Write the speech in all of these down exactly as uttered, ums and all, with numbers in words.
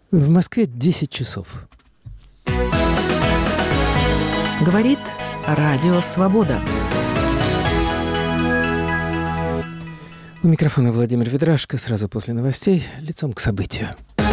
В Москве десять часов. Говорит Радио Свобода. У микрофона Владимир Ведрашко. Сразу после новостей лицом к событию.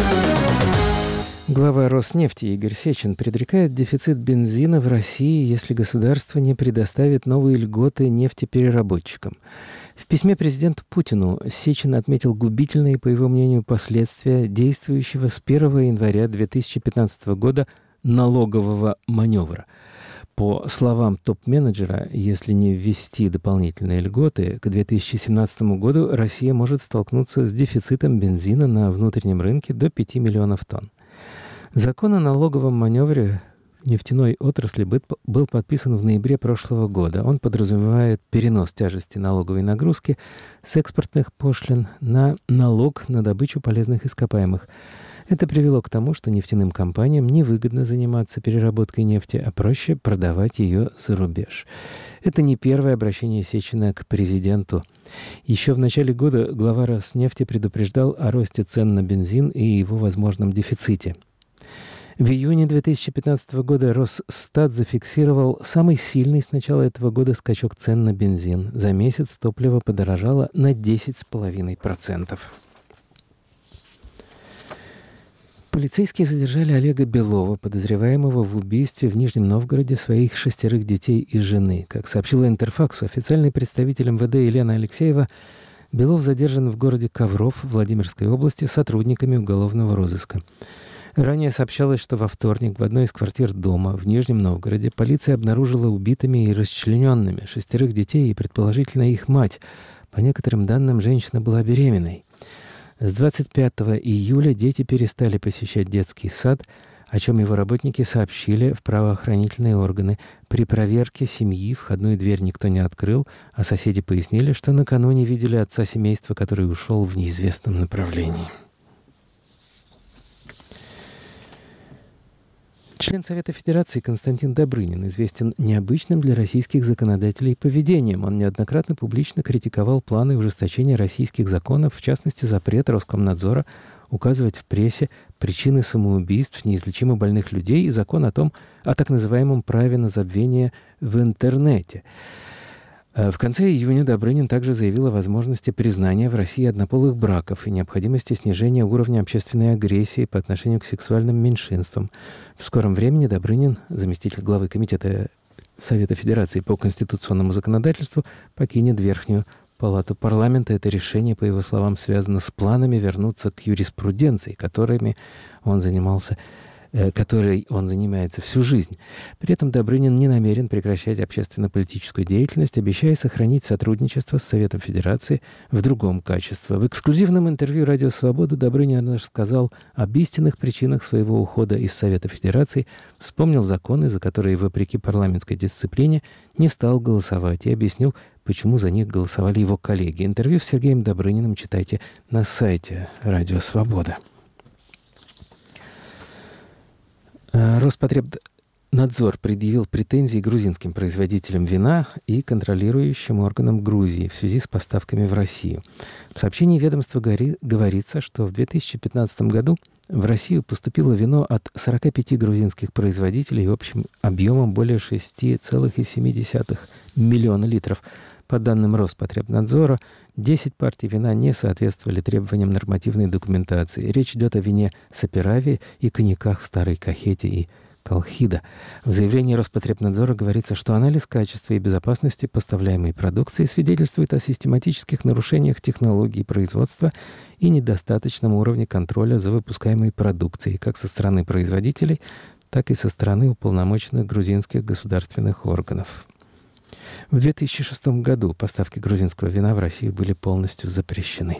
Глава Роснефти Игорь Сечин предрекает дефицит бензина в России, если государство не предоставит новые льготы нефтепереработчикам. В письме президенту Путину Сечин отметил губительные, по его мнению, последствия действующего с первого января две тысячи пятнадцатого года налогового маневра. По словам топ-менеджера, если не ввести дополнительные льготы, к две тысячи семнадцатому году Россия может столкнуться с дефицитом бензина на внутреннем рынке до пяти миллионов тонн. Закон о налоговом маневре в нефтяной отрасли был подписан в ноябре прошлого года. Он подразумевает перенос тяжести налоговой нагрузки с экспортных пошлин на налог на добычу полезных ископаемых. Это привело к тому, что нефтяным компаниям невыгодно заниматься переработкой нефти, а проще продавать ее за рубеж. Это не первое обращение Сечина к президенту. Еще в начале года глава Роснефти предупреждал о росте цен на бензин и его возможном дефиците. В июне две тысячи пятнадцатого года Росстат зафиксировал самый сильный с начала этого года скачок цен на бензин. За месяц топливо подорожало на десять целых пять десятых процента. Полицейские задержали Олега Белова, подозреваемого в убийстве в Нижнем Новгороде своих шестерых детей и жены. Как сообщила Интерфаксу, официальный представитель эм вэ дэ Елена Алексеева, Белов задержан в городе Ковров Владимирской области сотрудниками уголовного розыска. Ранее сообщалось, что во вторник в одной из квартир дома в Нижнем Новгороде полиция обнаружила убитыми и расчлененными шестерых детей и, предположительно, их мать. По некоторым данным, женщина была беременной. С двадцать пятого июля дети перестали посещать детский сад, о чем его работники сообщили в правоохранительные органы. При проверке семьи входную дверь никто не открыл, а соседи пояснили, что накануне видели отца семейства, который ушел в неизвестном направлении. Член Совета Федерации Константин Добрынин известен необычным для российских законодателей поведением. Он неоднократно публично критиковал планы ужесточения российских законов, в частности, запрет Роскомнадзора указывать в прессе причины самоубийств неизлечимо больных людей и закон о том, о так называемом праве на забвение в интернете. В конце июня Добрынин также заявил о возможности признания в России однополых браков и необходимости снижения уровня общественной агрессии по отношению к сексуальным меньшинствам. В скором времени Добрынин, заместитель главы Комитета Совета Федерации по конституционному законодательству, покинет Верхнюю палату парламента. Это решение, по его словам, связано с планами вернуться к юриспруденции, которыми он занимался которой он занимается всю жизнь. При этом Добрынин не намерен прекращать общественно-политическую деятельность, обещая сохранить сотрудничество с Советом Федерации в другом качестве. В эксклюзивном интервью «Радио Свобода» Добрынин рассказал об истинных причинах своего ухода из Совета Федерации, вспомнил законы, за которые, вопреки парламентской дисциплине, не стал голосовать, и объяснил, почему за них голосовали его коллеги. Интервью с Сергеем Добрыниным читайте на сайте «Радио Свобода». Роспотребнадзор предъявил претензии грузинским производителям вина и контролирующим органам Грузии в связи с поставками в Россию. В сообщении ведомства говорится, что в две тысячи пятнадцатом году в Россию поступило вино от сорока пяти грузинских производителей общим объемом более шести целых семи десятых миллиона литров. По данным Роспотребнадзора, десять партий вина не соответствовали требованиям нормативной документации. Речь идет о вине Саперави и коньяках Старой Кахети и Колхида. В заявлении Роспотребнадзора говорится, что анализ качества и безопасности поставляемой продукции свидетельствует о систематических нарушениях технологий производства и недостаточном уровне контроля за выпускаемой продукцией, как со стороны производителей, так и со стороны уполномоченных грузинских государственных органов. В две тысячи шестом году поставки грузинского вина в Россию были полностью запрещены.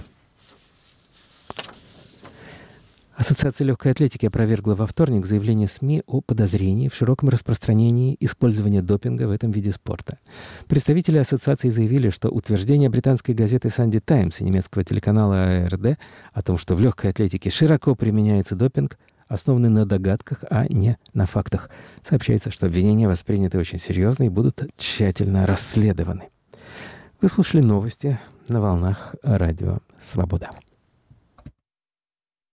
Ассоциация легкой атлетики опровергла во вторник заявление СМИ о подозрении в широком распространении использования допинга в этом виде спорта. Представители ассоциации заявили, что утверждение британской газеты «Санди Таймс» и немецкого телеканала а эр дэ о том, что в легкой атлетике широко применяется допинг, основаны на догадках, а не на фактах. Сообщается, что обвинения восприняты очень серьезно и будут тщательно расследованы. Вы слушали новости на волнах Радио Свобода.